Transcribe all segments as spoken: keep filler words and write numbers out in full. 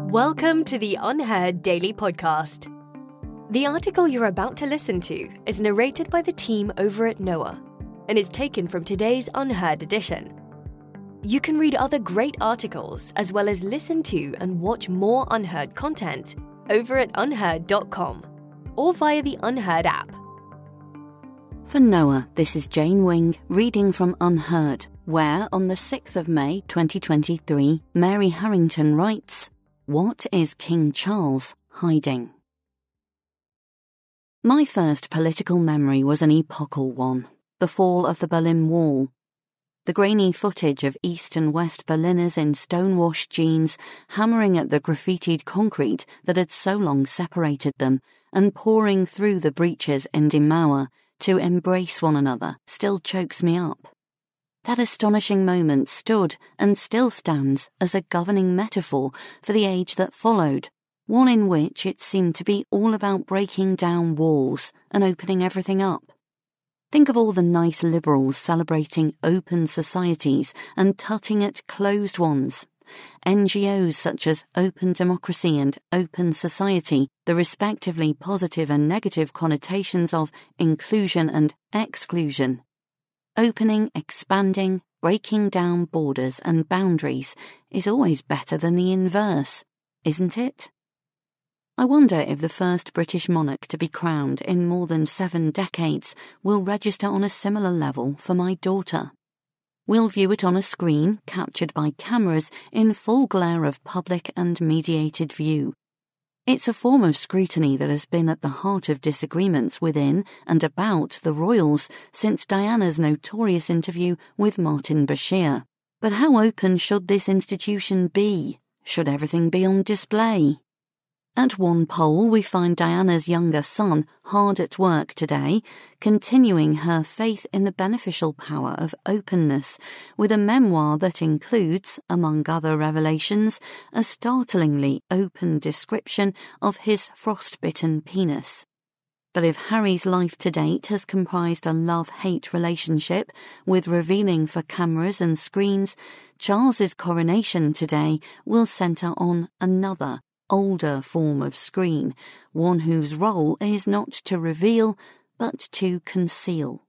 Welcome to the Unheard Daily Podcast. The article you're about to listen to is narrated by the team over at Noah and is taken from today's Unheard edition. You can read other great articles as well as listen to and watch more Unheard content over at unheard dot com or via the Unheard app. For Noah, this is Jane Wing reading from Unheard, where on the sixth of May twenty twenty-three, Mary Harrington writes, "What is King Charles hiding?" My first political memory was an epochal one, the fall of the Berlin Wall. The grainy footage of East and West Berliners in stone-washed jeans hammering at the graffitied concrete that had so long separated them and pouring through the breaches in Die Mauer to embrace one another still chokes me up. That astonishing moment stood and still stands as a governing metaphor for the age that followed, one in which it seemed to be all about breaking down walls and opening everything up. Think of all the nice liberals celebrating open societies and tutting at closed ones. N G Os such as Open Democracy and Open Society, the respectively positive and negative connotations of inclusion and exclusion. Opening, expanding, breaking down borders and boundaries is always better than the inverse, isn't it? I wonder if the first British monarch to be crowned in more than seven decades will register on a similar level for my daughter. We'll view it on a screen captured by cameras in full glare of public and mediated view. It's a form of scrutiny that has been at the heart of disagreements within and about the royals since Diana's notorious interview with Martin Bashir. But how open should this institution be? Should everything be on display? At one poll, we find Diana's younger son hard at work today, continuing her faith in the beneficial power of openness, with a memoir that includes, among other revelations, a startlingly open description of his frostbitten penis. But if Harry's life to date has comprised a love-hate relationship with revealing for cameras and screens, Charles's coronation today will centre on another, older form of screen, one whose role is not to reveal, but to conceal.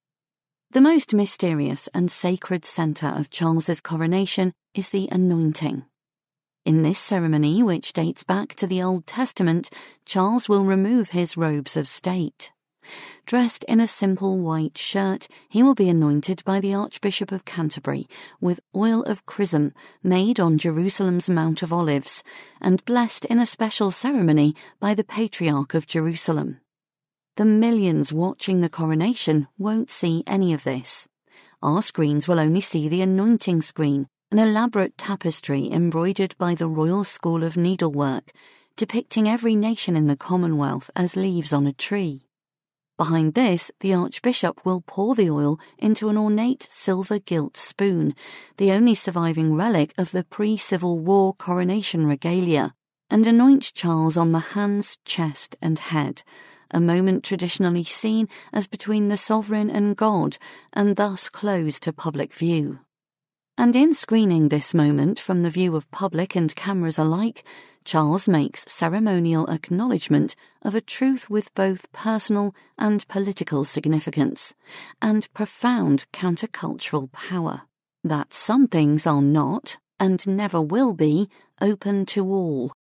The most mysterious and sacred centre of Charles's coronation is the anointing. In this ceremony, which dates back to the Old Testament, Charles will remove his robes of state. Dressed in a simple white shirt, he will be anointed by the Archbishop of Canterbury with oil of chrism made on Jerusalem's Mount of Olives and blessed in a special ceremony by the Patriarch of Jerusalem. The millions watching the coronation won't see any of this. Our screens will only see the anointing screen, an elaborate tapestry embroidered by the Royal School of Needlework, depicting every nation in the Commonwealth as leaves on a tree. Behind this, the Archbishop will pour the oil into an ornate silver gilt spoon, the only surviving relic of the pre-Civil War coronation regalia, and anoint Charles on the hands, chest and head, a moment traditionally seen as between the sovereign and God, and thus closed to public view. And in screening this moment from the view of public and cameras alike, Charles makes ceremonial acknowledgement of a truth with both personal and political significance, and profound countercultural power, that some things are not, and never will be, open to all.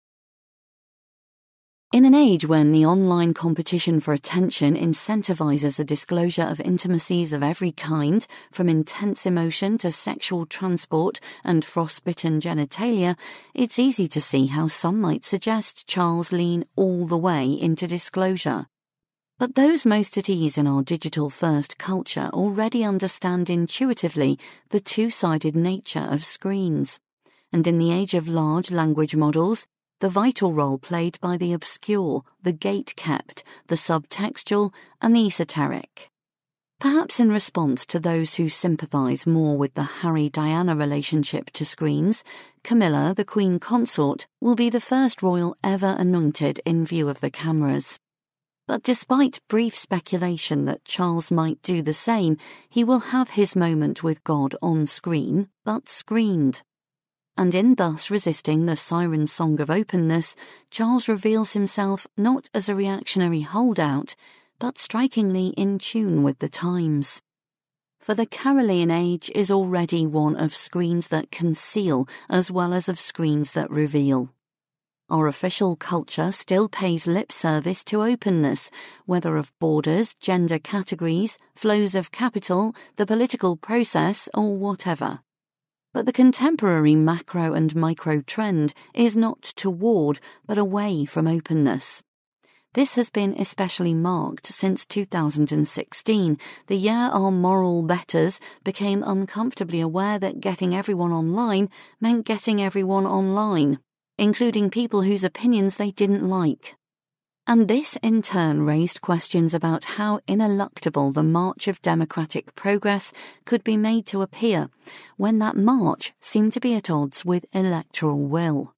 In an age when the online competition for attention incentivizes the disclosure of intimacies of every kind, from intense emotion to sexual transport and frostbitten genitalia, it's easy to see how some might suggest Charles lean all the way into disclosure. But those most at ease in our digital-first culture already understand intuitively the two-sided nature of screens. And in the age of large language models, the vital role played by the obscure, the gate-kept, the subtextual, and the esoteric. Perhaps in response to those who sympathise more with the Harry-Diana relationship to screens, Camilla, the Queen Consort, will be the first royal ever anointed in view of the cameras. But despite brief speculation that Charles might do the same, he will have his moment with God on screen, but screened. and in thus resisting the siren song of openness, Charles reveals himself not as a reactionary holdout, but strikingly in tune with the times. For the Carolean age is already one of screens that conceal as well as of screens that reveal. Our official culture still pays lip service to openness, whether of borders, gender categories, flows of capital, the political process, or whatever. But the contemporary macro and micro trend is not toward, but away from openness. This has been especially marked since two thousand sixteen, the year our moral betters became uncomfortably aware that getting everyone online meant getting everyone online, including people whose opinions they didn't like. And this in turn raised questions about how ineluctable the march of democratic progress could be made to appear, when that march seemed to be at odds with electoral will.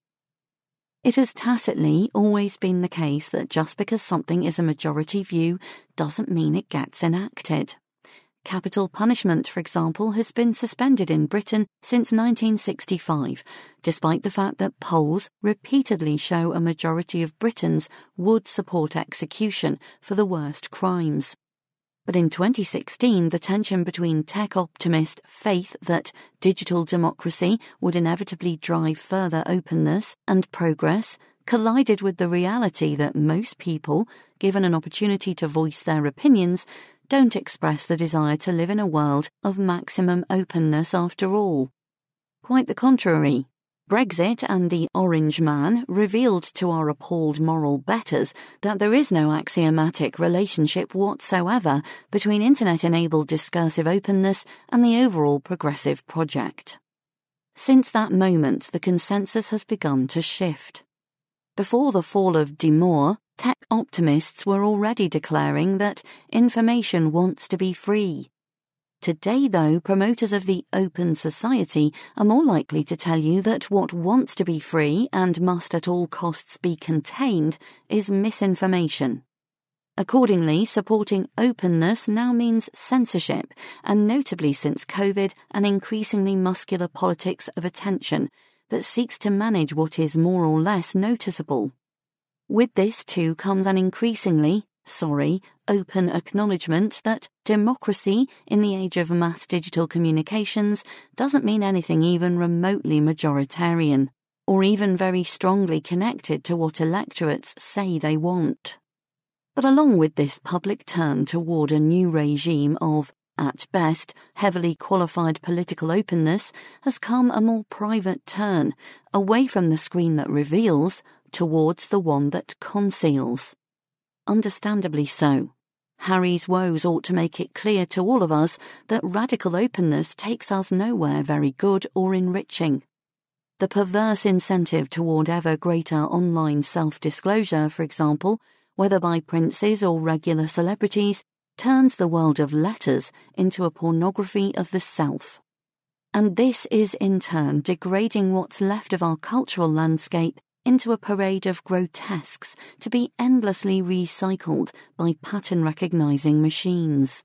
It has tacitly always been the case that just because something is a majority view doesn't mean it gets enacted. Capital punishment, for example, has been suspended in Britain since nineteen sixty-five, despite the fact that polls repeatedly show a majority of Britons would support execution for the worst crimes. But in twenty sixteen, the tension between tech optimist faith that digital democracy would inevitably drive further openness and progress collided with the reality that most people, given an opportunity to voice their opinions, don't express the desire to live in a world of maximum openness after all. Quite the contrary. Brexit and the Orange Man revealed to our appalled moral betters that there is no axiomatic relationship whatsoever between internet-enabled discursive openness and the overall progressive project. Since that moment, the consensus has begun to shift. Before the fall of Demore, tech optimists were already declaring that information wants to be free. Today, though, promoters of the open society are more likely to tell you that what wants to be free and must at all costs be contained is misinformation. Accordingly, supporting openness now means censorship, and notably since COVID, an increasingly muscular politics of attention that seeks to manage what is more or less noticeable. With this, too, comes an increasingly sorry, open acknowledgement that democracy in the age of mass digital communications doesn't mean anything even remotely majoritarian, or even very strongly connected to what electorates say they want. But along with this public turn toward a new regime of, at best, heavily qualified political openness has come a more private turn, away from the screen that reveals, towards the one that conceals. Understandably so. Harry's woes ought to make it clear to all of us that radical openness takes us nowhere very good or enriching. The perverse incentive toward ever greater online self-disclosure, for example, whether by princes or regular celebrities, turns the world of letters into a pornography of the self. And this is in turn degrading what's left of our cultural landscape into a parade of grotesques to be endlessly recycled by pattern-recognizing machines.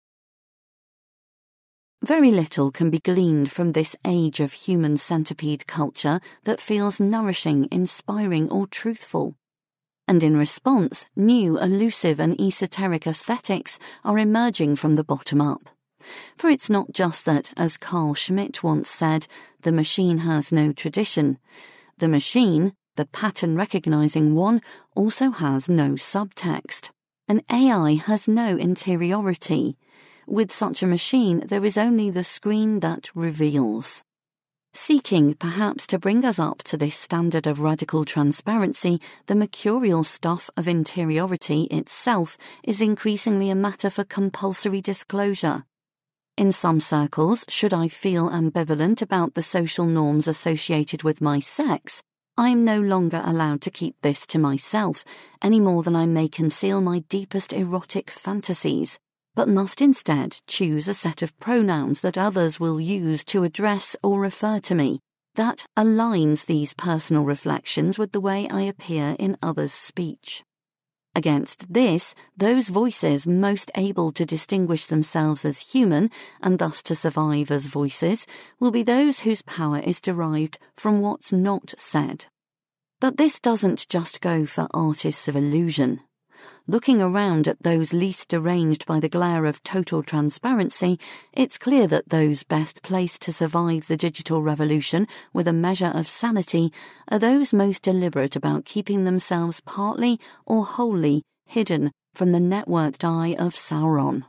Very little can be gleaned from this age of human centipede culture that feels nourishing, inspiring, or truthful. And in response, new, elusive, and esoteric aesthetics are emerging from the bottom up. For it's not just that, as Carl Schmitt once said, the machine has no tradition. The machine, the pattern-recognizing one, also has no subtext. An A I has no interiority. With such a machine, there is only the screen that reveals. Seeking, perhaps, to bring us up to this standard of radical transparency, the mercurial stuff of interiority itself is increasingly a matter for compulsory disclosure. In some circles, should I feel ambivalent about the social norms associated with my sex, I am no longer allowed to keep this to myself, any more than I may conceal my deepest erotic fantasies, but must instead choose a set of pronouns that others will use to address or refer to me, that aligns these personal reflections with the way I appear in others' speech. Against this, those voices most able to distinguish themselves as human, and thus to survive as voices, will be those whose power is derived from what's not said. But this doesn't just go for artists of illusion. Looking around at those least deranged by the glare of total transparency, it's clear that those best placed to survive the digital revolution with a measure of sanity are those most deliberate about keeping themselves partly or wholly hidden from the networked eye of Sauron.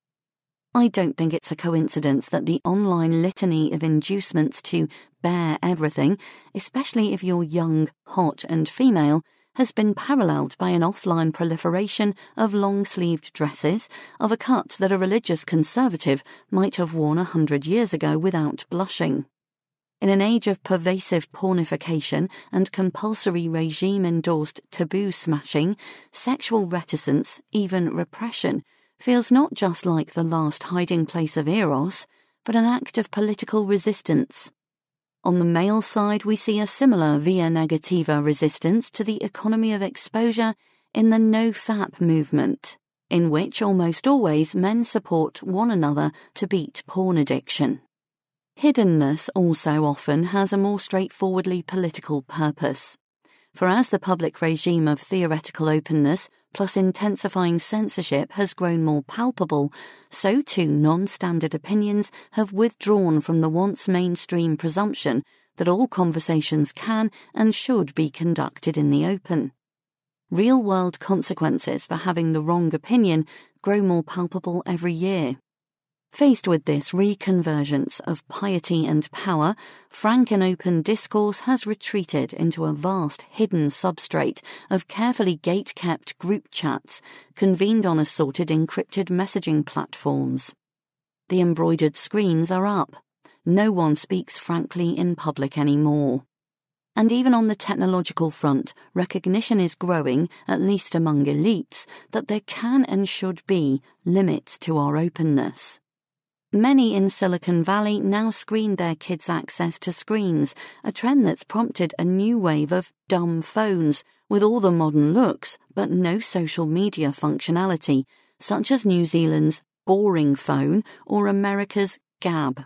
I don't think it's a coincidence that the online litany of inducements to bear everything, especially if you're young, hot and female, has been paralleled by an offline proliferation of long-sleeved dresses of a cut that a religious conservative might have worn a hundred years ago without blushing. In an age of pervasive pornification and compulsory regime-endorsed taboo smashing, sexual reticence, even repression, feels not just like the last hiding place of Eros, but an act of political resistance. On the male side, we see a similar via negativa resistance to the economy of exposure in the no-fap movement, in which almost always men support one another to beat porn addiction. Hiddenness also often has a more straightforwardly political purpose. For as the public regime of theoretical openness plus intensifying censorship has grown more palpable, so too non-standard opinions have withdrawn from the once mainstream presumption that all conversations can and should be conducted in the open. Real-world consequences for having the wrong opinion grow more palpable every year. Faced with this reconvergence of piety and power, frank and open discourse has retreated into a vast hidden substrate of carefully gate-kept group chats convened on assorted encrypted messaging platforms. The embroidered screens are up. No one speaks frankly in public anymore. And even on the technological front, recognition is growing, at least among elites, that there can and should be limits to our openness. Many in Silicon Valley now screen their kids' access to screens, a trend that's prompted a new wave of dumb phones with all the modern looks but no social media functionality, such as New Zealand's Boring Phone or America's Gab.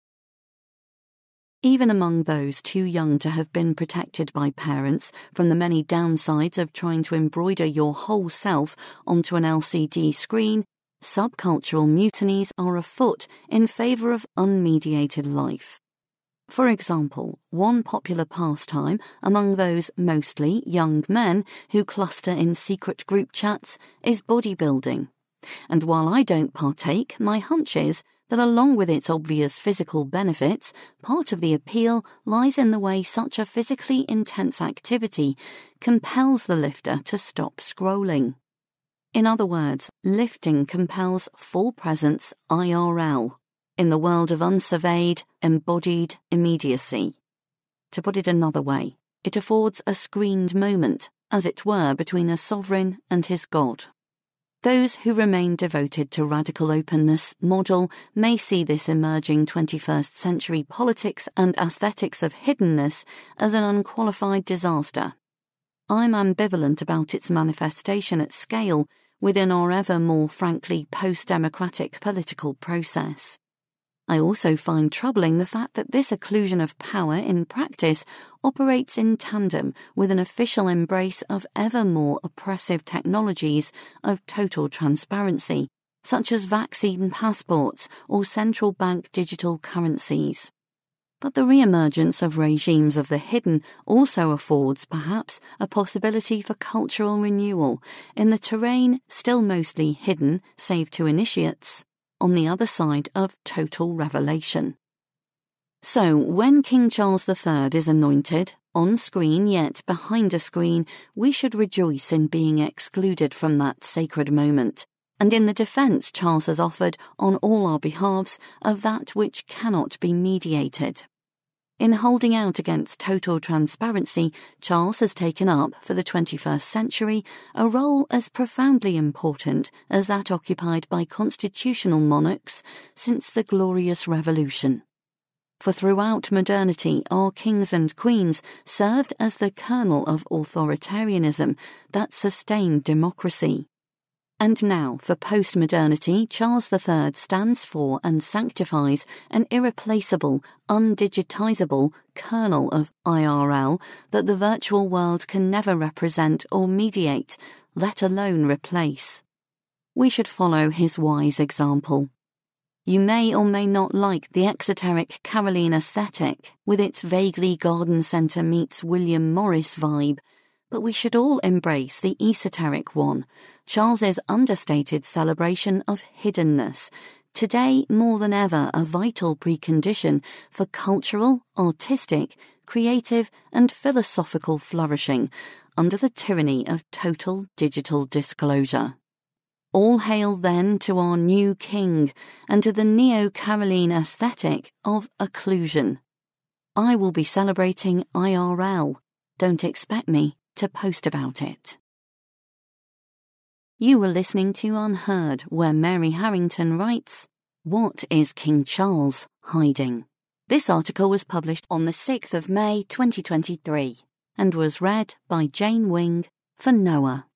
Even among those too young to have been protected by parents from the many downsides of trying to embroider your whole self onto an L C D screen, subcultural mutinies are afoot in favour of unmediated life. For example, one popular pastime among those mostly young men who cluster in secret group chats is bodybuilding. And while I don't partake, my hunch is that along with its obvious physical benefits, part of the appeal lies in the way such a physically intense activity compels the lifter to stop scrolling. In other words, lifting compels full presence I R L, in the world of unsurveyed, embodied immediacy. To put it another way, it affords a screened moment, as it were, between a sovereign and his god. Those who remain devoted to radical openness model may see this emerging twenty-first century politics and aesthetics of hiddenness as an unqualified disaster. I'm ambivalent about its manifestation at scale within our ever more frankly post-democratic political process. I also find troubling the fact that this occlusion of power in practice operates in tandem with an official embrace of ever more oppressive technologies of total transparency, such as vaccine passports or central bank digital currencies. But the re-emergence of regimes of the hidden also affords, perhaps, a possibility for cultural renewal in the terrain still mostly hidden, save to initiates, on the other side of total revelation. So, when King Charles the Third is anointed, on screen yet behind a screen, we should rejoice in being excluded from that sacred moment, and in the defence Charles has offered on all our behalves of that which cannot be mediated. In holding out against total transparency, Charles has taken up, for the twenty-first century, a role as profoundly important as that occupied by constitutional monarchs since the Glorious Revolution. For throughout modernity, our kings and queens served as the kernel of authoritarianism that sustained democracy. And now, for postmodernity, Charles the Third stands for and sanctifies an irreplaceable, undigitizable kernel of I R L that the virtual world can never represent or mediate, let alone replace. We should follow his wise example. You may or may not like the exoteric Caroline aesthetic, with its vaguely garden centre meets William Morris vibe, but we should all embrace the esoteric one, Charles's understated celebration of hiddenness, today more than ever a vital precondition for cultural, artistic, creative and philosophical flourishing under the tyranny of total digital disclosure. All hail then to our new king and to the Neo-Caroline aesthetic of occlusion. I will be celebrating I R L. Don't expect me to post about it. You were listening to Unheard, where Mary Harrington writes, "What is King Charles hiding?" This article was published on the sixth of May twenty twenty-three and was read by Jane Wing for Noah.